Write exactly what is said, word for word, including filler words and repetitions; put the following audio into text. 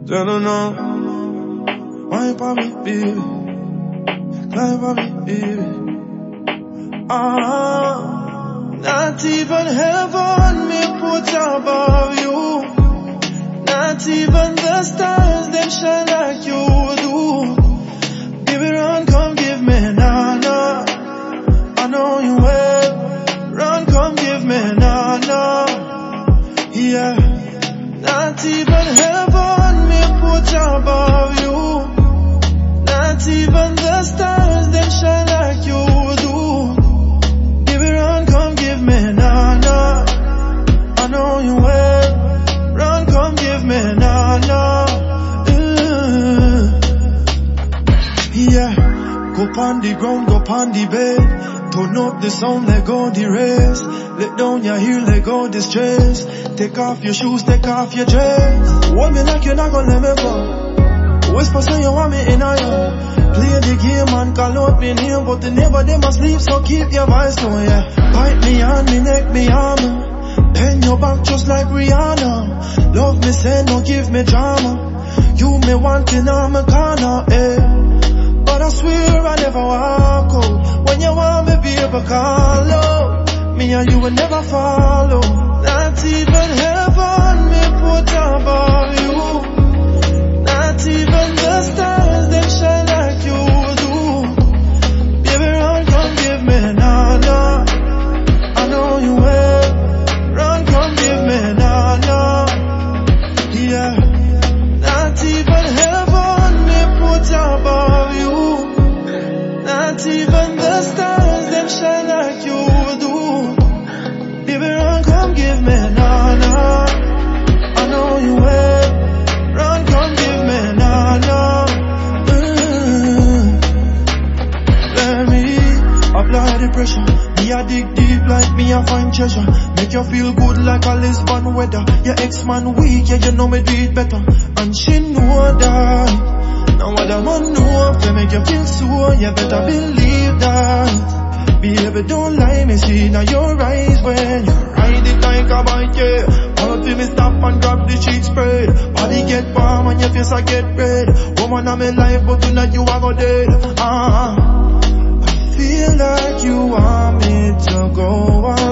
Tell her no. Wine for me, baby. Climb for me, baby. Ah, not even heaven may put above you. Not even the stars, them shine like you do. Baby, run, come give me nana. I know you will. Run, come give me nana. Yeah. Not even heaven may put above you. Not even the stars, them shine like you do. Baby, run, come give me nana. I know you will. Run, come give me nana. Uh, yeah. Go pon the ground, go pon the bed. Turn up the sound, let go the race. Let down your heel, let go the stress. Take off your shoes, take off your dress. Hold me like you're not gonna let me go. Whisper say you want me in a ear. Play the game and call out me name, but the neighbor them asleep, so keep your voice low, yeah. Bite me on me neck, me arm. Bend your back just like Rihanna. Love me, say no, give me drama. You me wanting on my corner, eh. But I swear I never walk out. When you want me, baby, call out. Me and you will never follow. Not even heaven may put above you. Not even the stars, them shine like you do. Baby, run, come give me nana. I know you will. Run, come give me nana. Yeah. Not even heaven may put above you. Not even the stars, them shine like you do. Baby, run, come give me nana. I know you will. Run, come give me nana. Mm. Let me apply the pressure. Me a dig deep like me a find treasure. Make you feel good like a Lisbon weather. Your ex-man weak, yeah, you know me do it better. And she know that. Now what I want know, to make you feel so, you better believe that. Baby, don't lie, me see now your eyes when you ride it like a bike, yeah. All till me stop and grab the cheek spread. Body get warm and your face I get red. Woman, I'm in life, but tonight you are go dead. Ah, uh, I feel like you want me to go on.